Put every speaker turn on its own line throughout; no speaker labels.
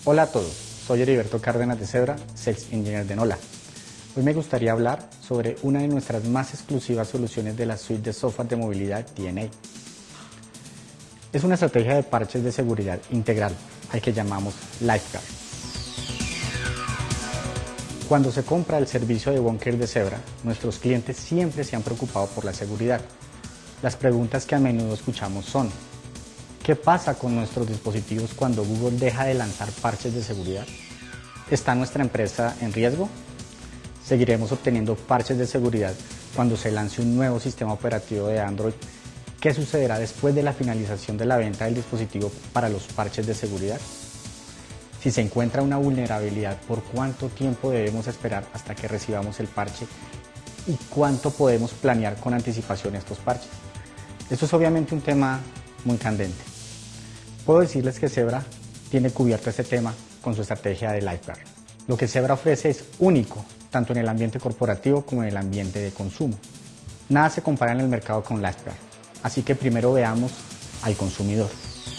Hola a todos, soy Heriberto Cárdenas de Zebra, Sales Engineer de Nola. Hoy me gustaría hablar sobre una de nuestras más exclusivas soluciones de la suite de software de movilidad DNA. Es una estrategia de parches de seguridad integral, al que llamamos Lifeguard. Cuando se compra el servicio de bunker de Zebra, nuestros clientes siempre se han preocupado por la seguridad. Las preguntas que a menudo escuchamos son: ¿qué pasa con nuestros dispositivos cuando Google deja de lanzar parches de seguridad? ¿Está nuestra empresa en riesgo? ¿Seguiremos obteniendo parches de seguridad cuando se lance un nuevo sistema operativo de Android? ¿Qué sucederá después de la finalización de la venta del dispositivo para los parches de seguridad? Si se encuentra una vulnerabilidad, ¿por cuánto tiempo debemos esperar hasta que recibamos el parche? ¿Y cuánto podemos planear con anticipación estos parches? Esto es obviamente un tema muy candente. Puedo decirles que Zebra tiene cubierto este tema con su estrategia de Lifeguard. Lo que Zebra ofrece es único, tanto en el ambiente corporativo como en el ambiente de consumo. Nada se compara en el mercado con Lifeguard, así que primero veamos al consumidor.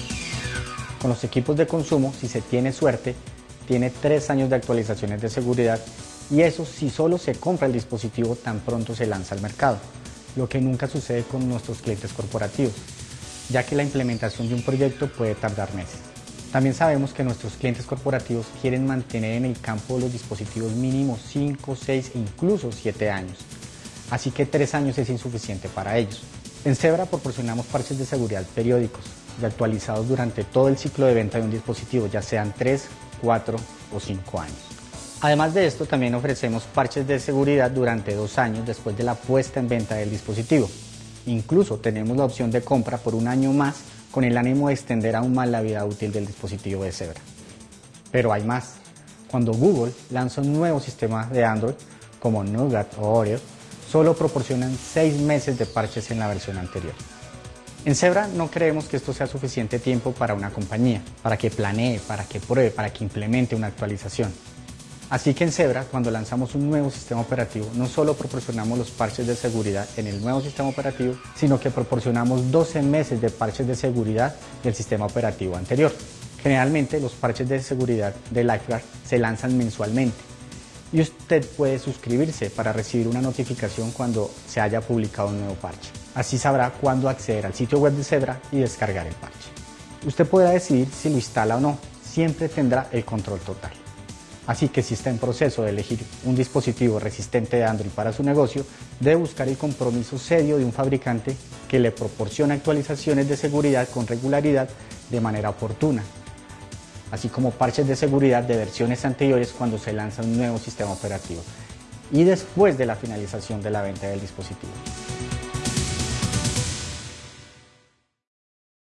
Con los equipos de consumo, si se tiene suerte, tiene 3 años de actualizaciones de seguridad, y eso si solo se compra el dispositivo tan pronto se lanza al mercado, lo que nunca sucede con nuestros clientes corporativos, ya que la implementación de un proyecto puede tardar meses. También sabemos que nuestros clientes corporativos quieren mantener en el campo los dispositivos mínimo 5, 6 e incluso 7 años, así que 3 años es insuficiente para ellos. En Zebra proporcionamos parches de seguridad periódicos y actualizados durante todo el ciclo de venta de un dispositivo, ya sean 3, 4 o 5 años. Además de esto, también ofrecemos parches de seguridad durante 2 años después de la puesta en venta del dispositivo. Incluso tenemos la opción de compra por 1 año más, con el ánimo de extender aún más la vida útil del dispositivo de Zebra. Pero hay más. Cuando Google lanza un nuevo sistema de Android, como Nougat o Oreo, solo proporcionan 6 meses de parches en la versión anterior. En Zebra no creemos que esto sea suficiente tiempo para una compañía, para que planee, para que pruebe, para que implemente una actualización. Así que en Zebra, cuando lanzamos un nuevo sistema operativo, no solo proporcionamos los parches de seguridad en el nuevo sistema operativo, sino que proporcionamos 12 meses de parches de seguridad del sistema operativo anterior. Generalmente los parches de seguridad de Lifeguard se lanzan mensualmente, y usted puede suscribirse para recibir una notificación cuando se haya publicado un nuevo parche. Así sabrá cuándo acceder al sitio web de Zebra y descargar el parche. Usted podrá decidir si lo instala o no, siempre tendrá el control total. Así que si está en proceso de elegir un dispositivo resistente de Android para su negocio, debe buscar el compromiso serio de un fabricante que le proporcione actualizaciones de seguridad con regularidad de manera oportuna, así como parches de seguridad de versiones anteriores cuando se lanza un nuevo sistema operativo y después de la finalización de la venta del dispositivo.